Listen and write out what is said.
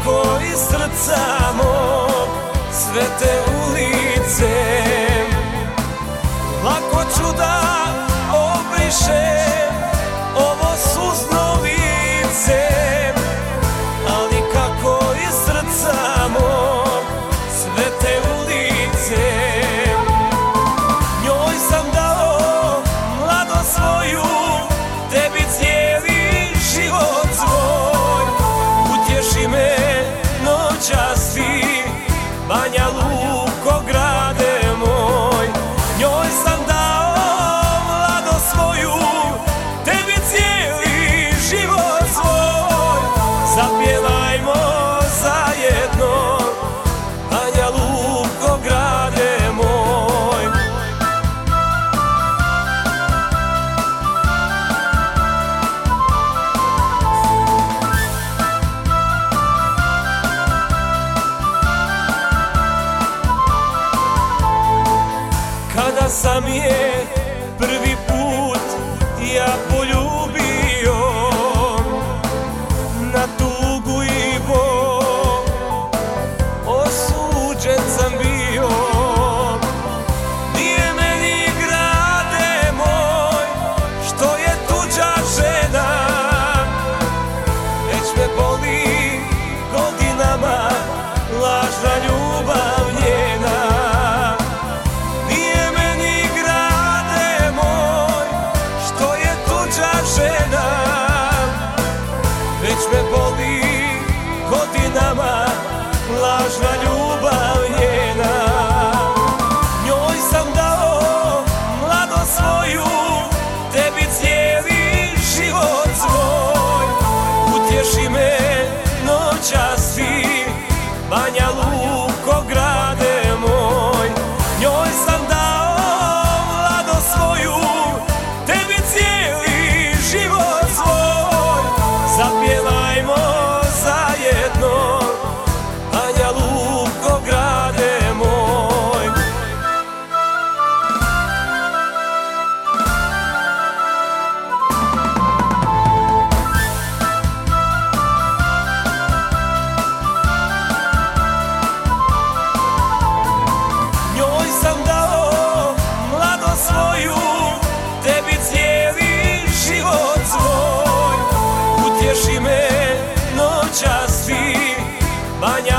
kako iz srca mog sve te ulice. Lako ću da obrišem ovo suzno lice, ali kako iz srca mog sve te ulice. Njoj sam dao mladost svoju, tebi cijeli život svoj. Utješi me noćas ti, Banja Luko, grade moj. Njoj sam dao mladost svoju, tebi cijeli život svoj. Zapjevajmo zajedno, Banja Luko, grade moj. Kada sam je prvi put ja poljubio, na tugu i bol osuđen sam bio. Nije meni, grade moj, što je tuđa žena, već me boli godinama lažna ljubav njena. Već me boli godinama lažna ljubav njena. Njoj sam dao mladost svoju, tebi cijeli život svoj. Utješi me noćas ti, Banja Luko, grade moj. Njoj sam dao mladost svoju, tebi cijeli život svoj. Zapjevajmo zajedno, Banja Luko, grade moj. Njoj sam dao mladost svoju, tebi cijeli život svoj. Utješi me noćas ti, Banja